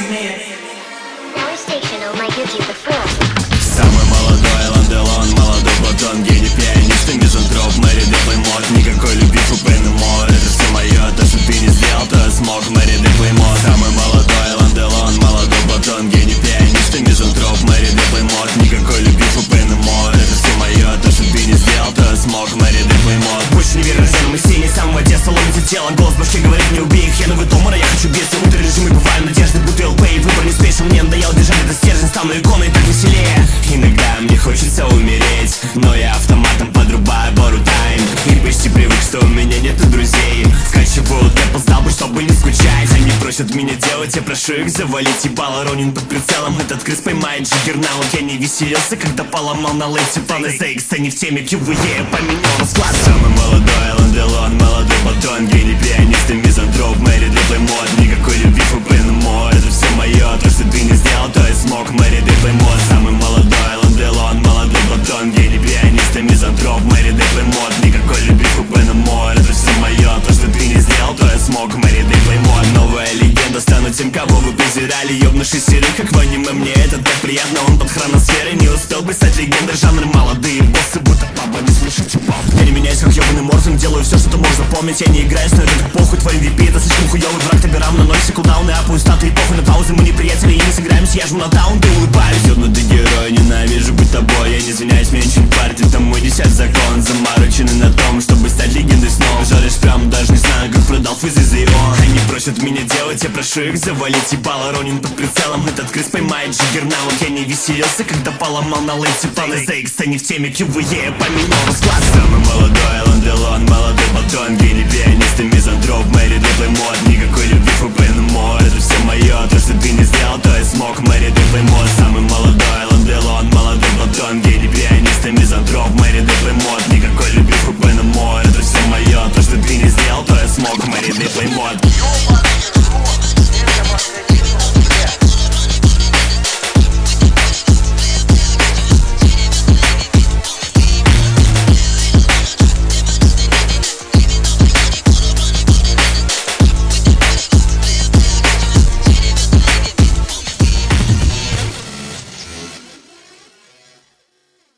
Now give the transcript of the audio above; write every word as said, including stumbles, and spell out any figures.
Самый молодой Ланделон, молодой Платон, гений, пианист и мизантроп, Мэри Дэплей мод. Никакой любви Фупен и мор, это все мое. То, что ты не сделал, то смог, Мэри Дэплей мод. Самый молодой Ланделон, молодой Платон, гений, пианист и мизантроп, Мэри Дэплей мод. Никакой любви Фупен и мор, это все мое. То, что ты не сделал, то смог, Мэри Дэплей мод. Больше не верю рожденным из тени, с самого детства ломится тело. Голос в башке говорит, не убей их, я новый тумор, я хочу биться. Утро режимы бывают надежды, будто эл пи. Выбор не спешил, мне надоело держать этот стержень, стану иконой, так веселее. Иногда мне хочется умереть, но я автоматом подрубаю бору тайм. И почти привык, что у меня нету друзей. Скачивают Apple, стал бы, чтобы не скучать. Они просят меня делать, я прошу их завалить. Ебало Ронин под прицелом, этот крыс поймает Джиггернаут. Я не веселился, когда поломал на лейте планы зэ икс, а не в теме кью ви и, поменял расклад. Самый молодой Ланделон, молодой Платон, гений, пианист и мизантроп, Мэри Дэплей мод. Никакой любви Фупен и мор, это все мое. То, что ты не сделал, то я смог, Мэри Дэплей мод. Самый молодой Ланделон, молодой Платон, гений, пианист и мизантроп, Мэри Дэплей мод. Никакой любви Фупен и мор, это все мое. То, что ты не сделал, то я смог, Мэри Дэплей мод. Новая легенда станут тем, кого вы презирали. Ёбнувший серый, как в аниме, мне это так приятно. Он под хроносферой не успел бы стать легендой. Жанр молодые боссы, будто папа, не слышите пап. Я не меняюсь, как ёбаный Морзом, делаю все, что можно помнить. Я не играюсь, но это так похуй, твой эм ви пи это слишком хуёвый враг. Тебе равно носится кулдаун и апаю статы и похуй на паузы. Мы не приятели и не сыграемся, я жму на таун, ты улыбаюсь. Ёбнутый герой, ненавижу быть тобой. Я не извиняюсь, меня ничего не парит, это мой десятый закон. Замороченный на том, чтобы стать легендой снова. Жаришь прям, даже не знаю, как продал физ из он. Они просят меня делать, я прошу их завалить. Ебало Ронин под прицелом, этот крыс поймает Джиггернаут. Я не веселился, когда поломал на лейте планы зэ икс, а не в теме кью ви и, поменял расклад. Самый молодой Ланделон, молодой